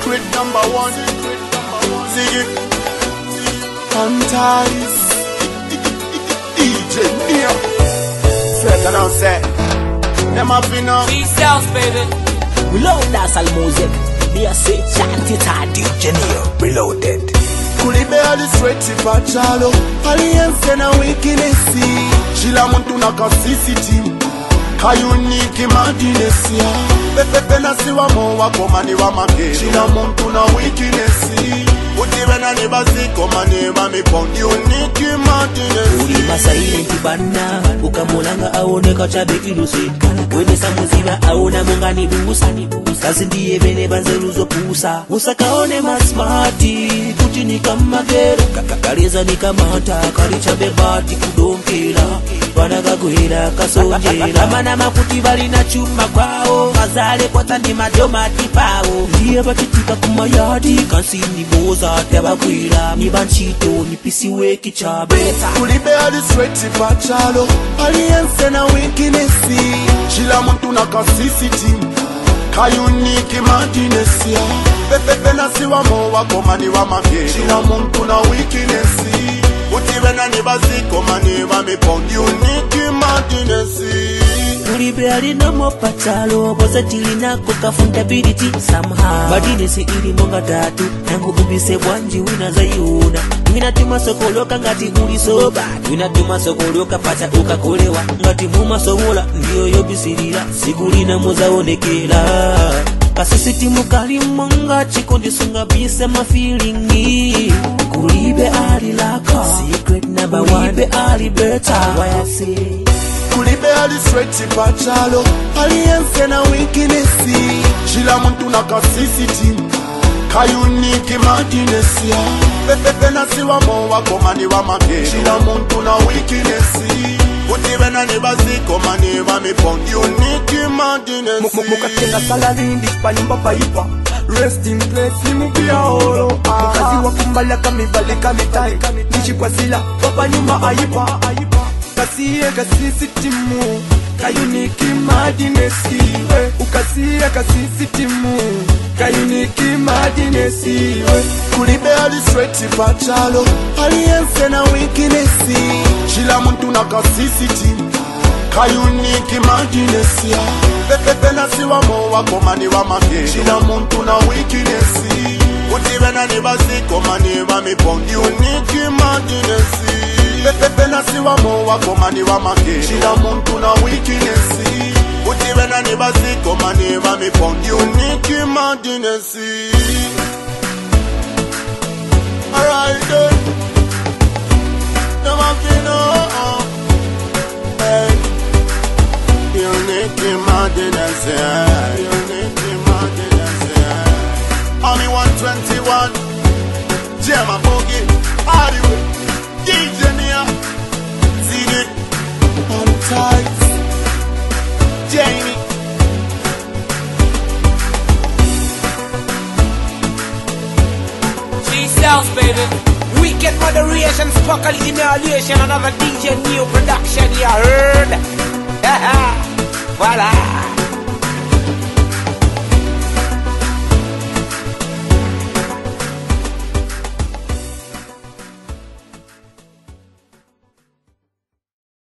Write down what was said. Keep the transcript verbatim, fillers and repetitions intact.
secret number one. Ziggy Antares D J Neo. Second on set. Them up in up. T-Cells, baby. Reload dancehall music. Me a say chant it hard. D J Neo reloaded. Kulibe ali straight pa chalo. Aliyense na weakness. Shila muntu na kasisiti. Kayuniki madinesia. Pepe na siwa mo wako mani wa make. Shila muntu na weakness. Utivena ni baziko mani wa mipondi. Uniki madinesia. Uli masaile ntibana. Ukamulanga aone kachabe ilusi. Wene samuziba aona mungani busa. Kazi ndiye bene banzeluzo pusa. Usakaone masmati. Kuti ni kama gero. Kakaliza ni kama hata. Kalichabe bati kudonkela. Wanagaguhira kasonjela. Amana makuti bali na chuma kwao. Mazale kwa tandi madoma tipao. Liye bachitika kumayadi. Kansi ni boza tebaguhira. Ni banchito ni pisiwe kichabeta. Kulibe ali straight pa chalo. Aliyense na weakness. Shila muntu na kasisiti. Kayuniki madinesia. Pepe na siwa mo wako mani wa make. Shila muntu na weakness. Utivena ni baziko mani wa mipondi. Uniki madinesia. Kulibe ali no mo pachalo. Boza tilina kukafundability somehow. Madinesi ili monga tatu. Nangu ubise wanji wina zayuna. Wina tuma sokoloka ngati uli soba. Wina tuma sokoloka pacha uka kolewa. Ngati muma sowola ndiyo yobisirila. Sigulina moza onekela. Kasisiti mukali monga chikondi sunga bise ma feelingi. Kulibe ali laka. Secret number one. Kulibe ali better. Why I say Kulibe ali straight pa chalo. Aliyense na weakness. Shila muntu na kasisiti. Kayuniki madinesia. Pepe na siwa mo wako mani wa make. Shila muntu na weakness. Utivena ni baziko mani wa mipondi. Uniki madinesia. Mukatenda salarindi panyumba paipa. Rest in place ni mupia oro. Mukazi wa kumbala kamivale kamitai. Nishi kwa sila papa nyumba aipa. Kasiye kasisi timu. Kayuniki madinesi. Ukasiye kasisi timu. Kayuniki madinesi. Kulibe ali straight pa chalo. Aliyense na weakness. Shila muntu na kasisiti. Kayuniki madinesia. Pepe na siwa mo wako mani wa make. Shila muntu na weakness. Utivena ni baziko mani wa mipondi. Uniki madinesia. Pepe na siwa mo wako mani wa make. Shila muntu na weakness. Utivena ni baziko mani wa mipondi. Uniki madinesia. Alright then. Them have been oh hey. Uniki madinesia. Uniki madinesia. Army one twenty-one. Jema Boogie. Anyway. D J Neo. Ziggy Antares. Jamie. T-Cells, baby. Weekend moderation, sparkly inhalation. Another D J Neo production, you heard? Voila.